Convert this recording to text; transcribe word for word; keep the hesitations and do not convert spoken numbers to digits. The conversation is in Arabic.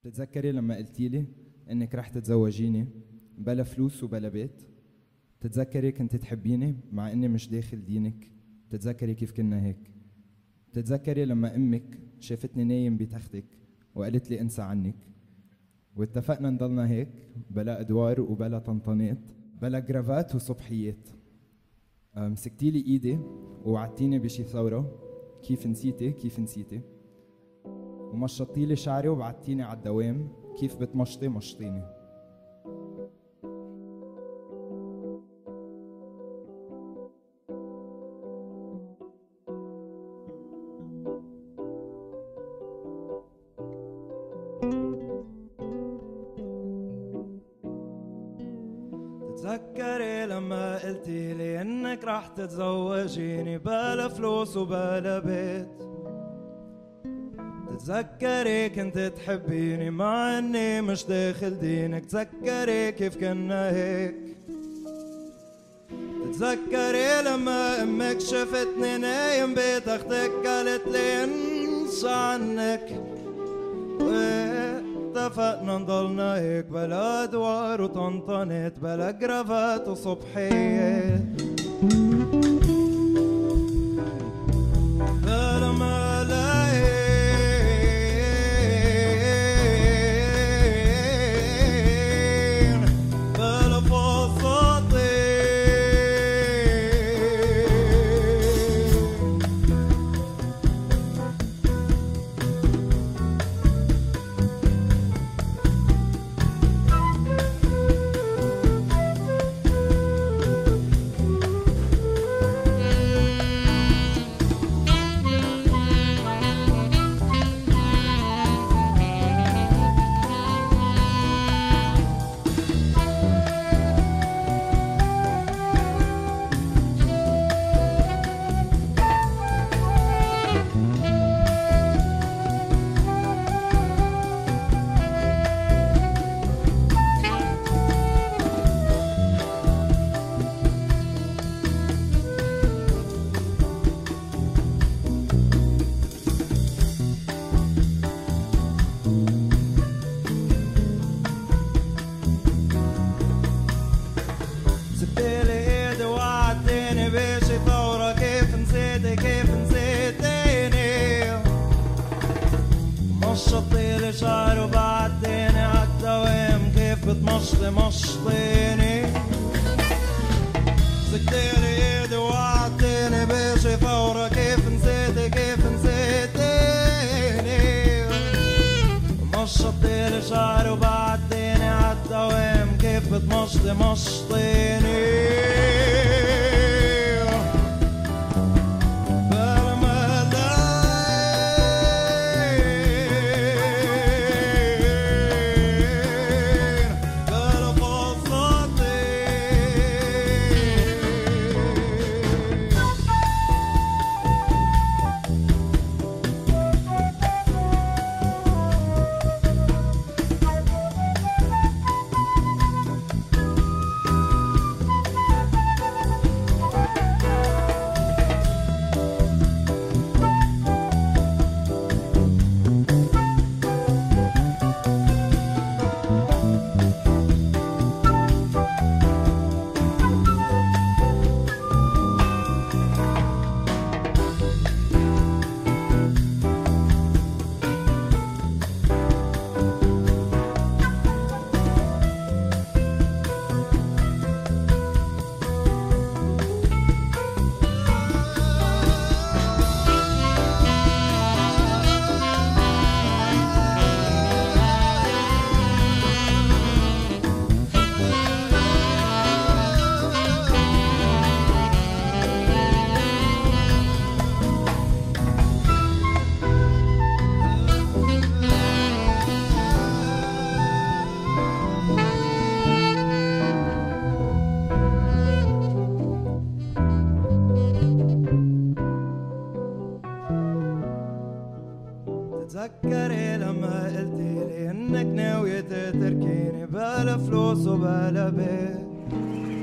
بتتذكري لما قلتيلي انك رح تتزوجيني بلا فلوس وبلا بيت؟ بتتذكري كنت تحبيني مع اني مش داخل دينك؟ بتتذكري كيف كنا هيك؟ بتتذكري لما امك شافتني نايم بتختك وقالت لي انسى عنك؟ واتفقنا نضلنا هيك بلا ادوار وبلا طنطنات بلا جرافات وصبحيات. مسكتيلي ايدي ووعدتيني بشي ثورة، كيف نسيتي كيف نسيتي؟ ومشطيلي شعري وبعتيني على الدوام، كيف بتمشطي مشطيني. تتذكري لما قلتيلي انك رح تتزوجيني بلا فلوس وبلا بيت؟ تتذكري كنت تحبيني مع اني مش داخل دينك؟ تذكري كيف كنا هيك؟ تتذكري لما امك شفتني نايم بتختك قالت لي انسى عنك؟ اتفقنا نضلنا هيك بلا ادوار وطنطنات بلا جرافات وصبحيات بلا ملايين بلا فساتين. مشطيلي شعري وبعديني عالدوام، كيف بتمشطي مشطيني؟ مسكتيلي ايدي وعدتيني بشي فورة، كيف نسيتي كيف نسيتيني؟ مشطيلي شعري وبعديني عالدوام، كيف بتمشطي مشطيني؟ تتذكري لما قلتيلي انك ناوية تتركيني بلا فلوس وبلا بيت؟